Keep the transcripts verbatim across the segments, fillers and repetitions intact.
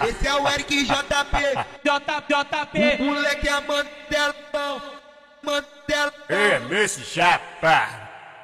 Esse é o Eric J P, J, JP. o moleque é mantelão, mantelão. É, nesse chapa.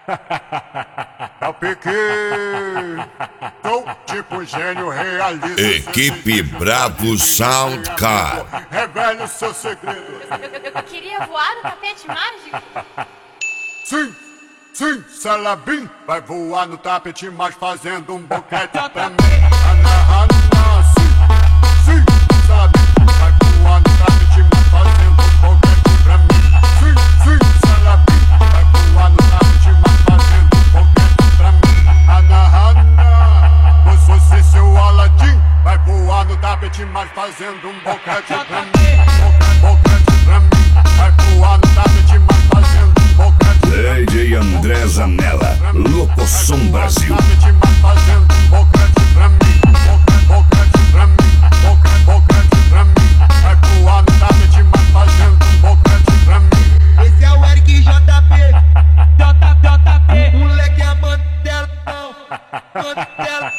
É o pique. Sou tipo gênio, realizo. Equipe Bravo Soundcar. Revele o seu segredo. Eu queria voar no tapete mágico. Sim, sim, Salabim vai voar no tapete, mas fazendo um boquete pra mim. Ana, Ana, sim, sim, Salabim vai voar no tapete, mas fazendo um boquete pra mim. Sim, sim, Salabim vai voar no tapete, mas fazendo um boquete pra mim. Ana, Ana, você seu Aladim vai voar no tapete, mas fazendo um boquete pra mim. Boquete, boquete pra mim, vai voar no tapete, mas fazendo um boquete. D J André Zanella, Locoção Brasil. Fazendo um boquete pra mim, boquete, boquete pra mim, boquete, boquete pra mim. Vai voar no tapete, mas fazendo um boquete pra mim. Esse é o Eric J P, J, JP. o moleque é mantelão, mantelão.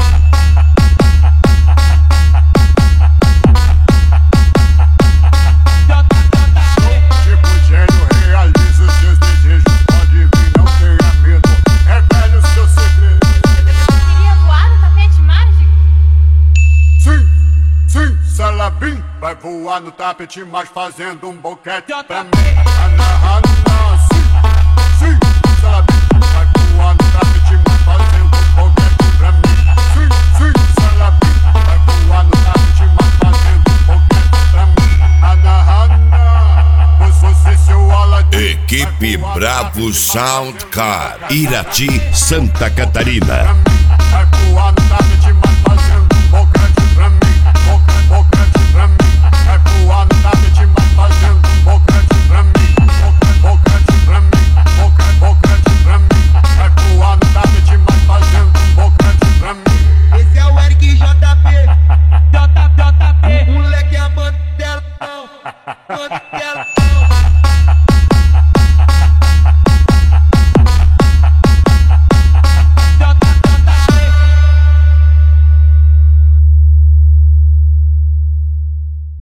Tipo gênio, realiza os seus desejos. Pode vir, não tenha medo. Revele o seu segredo. Eu queria voar no tapete mágico. Sim, sim, Salabim vai voar no tapete, mas fazendo um boquete pra mim. Ana, Ana, sim, sim, Salabim vai voar no tapete, mas fazendo um boquete pra mim. Sim, sim, Salabim vai voar no tapete, mas fazendo um boquete pra mim. Ana, Ana, você seu Aladim. Equipe Bravo Soundcar, Irati, Santa Catarina. Pra mim.